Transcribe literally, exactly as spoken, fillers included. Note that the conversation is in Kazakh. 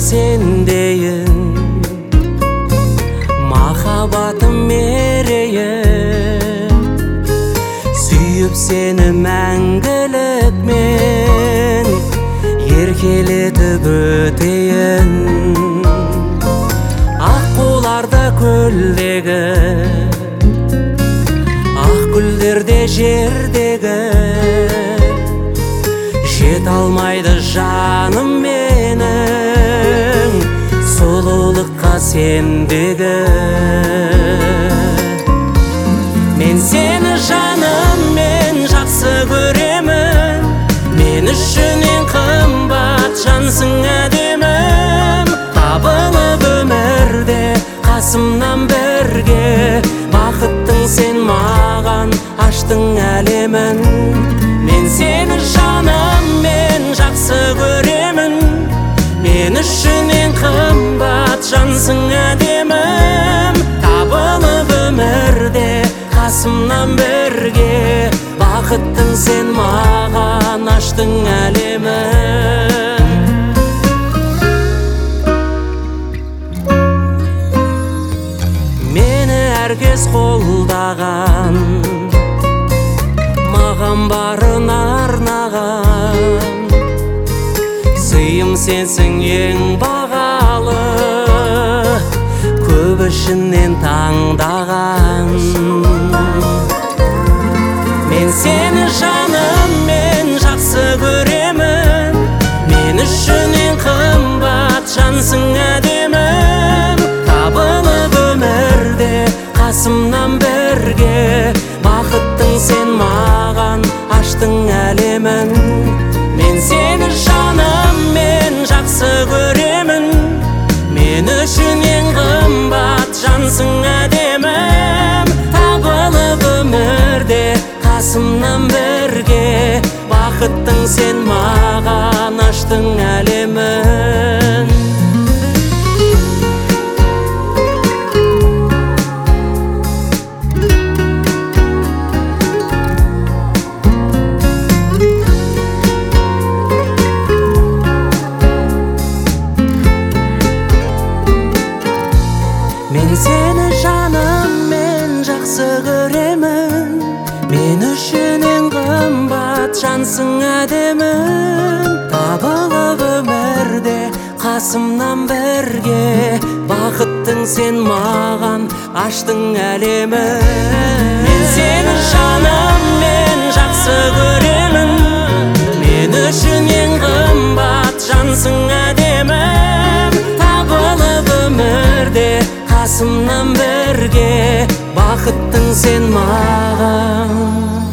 сендейін, махаббатым мерейім, сүйіп сені мәңгілік мен еркелетіп өтейін. Аққуларда көлдегі, ақ гүлдерде жердегі, жет алмайды жаным менің сұлулыққа сендегі. Мен сені жаныммен жақсы көремін, мен үшін ең қымбат жансың әдемім. Табылып өмірде қасымнан бірге, бақыттың сен маған аштың әлемін. Мен сені жаныммен жақсы көремін, мен үшін ең қымбат жансың әдемім. Табылып өмірде қасымнан бірге, бақыттың сен маған аштың әлемін. Мені әркез қолдаған, маған барын арнаған, сыйым сенсің ең бағалы, көп ішінен таңдаған. Мен сені жаныммен жақсы көремін, мен үшін ең қымбат жансың әдемім. Табылып өмірде қасымнан бірге, бақыттың сен маған аштың әлемін. Мен сені жаныммен жақсы көремін, мен үшін ең қымбат жансың әдемім. Табылып өмірде қасымнан бірге, бақыттың сен маған аштың әлемін. Мен сені жаныммен жақсы көремін, мен үшін ең қымбат жансың әдемім. Табылып өмірде қасымнан бірге, бақыттың сен маған аштың әлемін. Мен сені жаныммен жақсы көремін, мен үшін ең қымбат жансың әдемім. Табылып өмірде қасымнан бірге, бақыттың сен маған